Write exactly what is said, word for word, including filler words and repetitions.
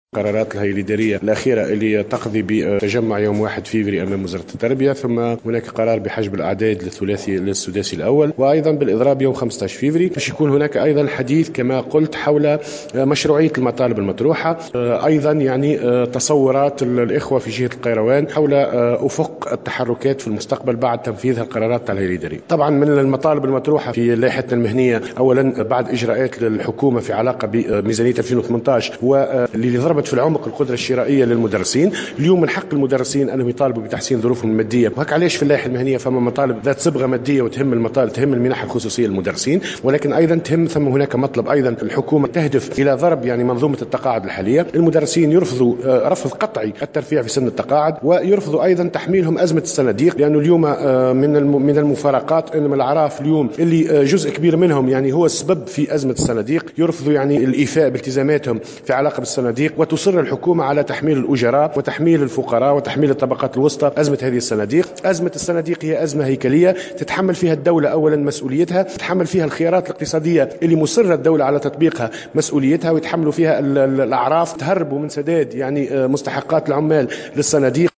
قرارات الهيئة الإدارية الأخيرة اللي تقضي بتجمع يوم واحد فيفري أمام وزارة التربية، ثم هناك قرار بحجب الأعداد للثلاثي للسداسي الأول، وأيضا بالإضراب يوم خمسة عشر فيفري، باش يكون هناك أيضا حديث كما قلت حول مشروعية المطالب المطروحة، أيضا يعني تصورات الإخوة في جهة القيروان حول أفق التحركات في المستقبل بعد تنفيذ القرارات الهيئة الإدارية. طبعا من المطالب المطروحة في لائحتنا المهنية أولا بعد إجراءات الحكومة في علاقة بميزانية ألفين وثمانية عشر واللي ضربت في العمق القدرة الشرائية للمدرسين. اليوم من حق المدرسين أنهم يطالبوا بتحسين ظروفهم المادية، وهك علاش في اللائحة المهنية فما مطالب ذات صبغة مادية وتهم المطالب تهم المنح الخصوصية للمدرسين، ولكن أيضا تهم ثم هناك مطلب أيضا الحكومة تهدف إلى ضرب يعني منظومة التقاعد الحالية. المدرسين يرفضوا رفض قطعي الترفيع في سن التقاعد، ويرفضوا أيضا تحميلهم أزمة الصناديق، لأنه اليوم من من المفارقات أن الأعراف اليوم اللي جزء كبير منهم يعني هو السبب في أزمة الصناديق يرفضوا يعني الإيفاء بالتزاماتهم في علاقة بالصناديق، وتصر الحكومة على تحميل الأجراء وتحميل الفقراء وتحميل الطبقات الوسطى أزمة هذه الصناديق. أزمة الصناديق هي أزمة هيكلية تتحمل فيها الدولة أولا مسؤوليتها، تتحمل فيها الخيارات الاقتصادية اللي مصرة الدولة على تطبيقها مسؤوليتها، ويتحملوا فيها الأعراف تهربوا من سداد يعني مستحقات العمال للصناديق.